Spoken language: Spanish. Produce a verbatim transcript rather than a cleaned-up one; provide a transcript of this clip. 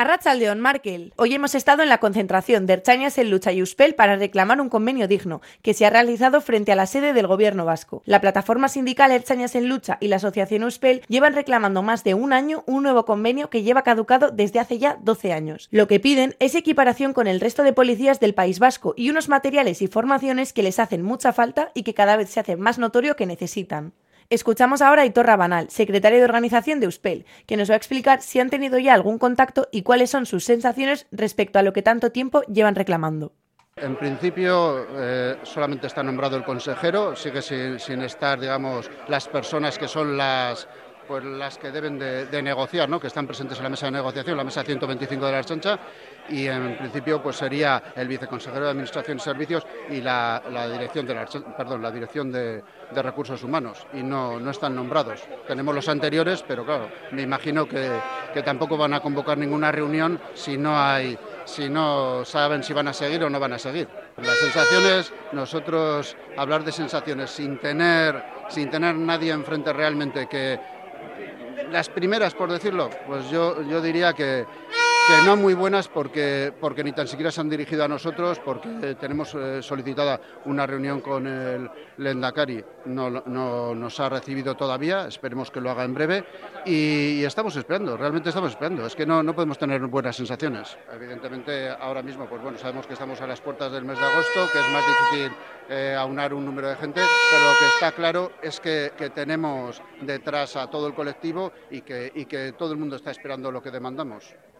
Arratsaldeon, Markel. Hoy hemos estado en la concentración de Ertzainas en Lucha y Euspel para reclamar un convenio digno, que se ha realizado frente a la sede del gobierno vasco. La plataforma sindical Ertzainas en Lucha y la asociación Euspel llevan reclamando más de un año un nuevo convenio que lleva caducado desde hace ya doce años. Lo que piden es equiparación con el resto de policías del País Vasco y unos materiales y formaciones que les hacen mucha falta y que cada vez se hace más notorio que necesitan. Escuchamos ahora a Aitor Rabanal, secretario de organización de Euspel, que nos va a explicar si han tenido ya algún contacto y cuáles son sus sensaciones respecto a lo que tanto tiempo llevan reclamando. En principio eh, solamente está nombrado el consejero, sigue sin, sin estar, digamos, las personas que son las... pues las que deben de, de negociar, ¿no? Que están presentes en la mesa de negociación, la mesa ciento veinticinco de la Ertzaintza, y en principio pues sería el viceconsejero de Administración y Servicios y la, la dirección de la perdón, la dirección de, de Recursos Humanos, y no, no están nombrados. Tenemos los anteriores, pero claro, me imagino que, que tampoco van a convocar ninguna reunión si no hay, si no saben si van a seguir o no van a seguir. Las sensaciones, nosotros hablar de sensaciones sin tener, sin tener nadie enfrente realmente que las primeras, por decirlo, pues yo, yo diría que, que no muy buenas porque, porque ni tan siquiera se han dirigido a nosotros, porque tenemos eh, solicitada una reunión con el Lehendakari, no, no nos ha recibido todavía, esperemos que lo haga en breve y, y estamos esperando, realmente estamos esperando, es que no, no podemos tener buenas sensaciones. Evidentemente ahora mismo, pues bueno, sabemos que estamos a las puertas del mes de agosto, que es más difícil eh, aunar un número de gente, pero lo que está claro es que, que tenemos detrás a todo el colectivo y que, y que todo el mundo está esperando lo que demandamos.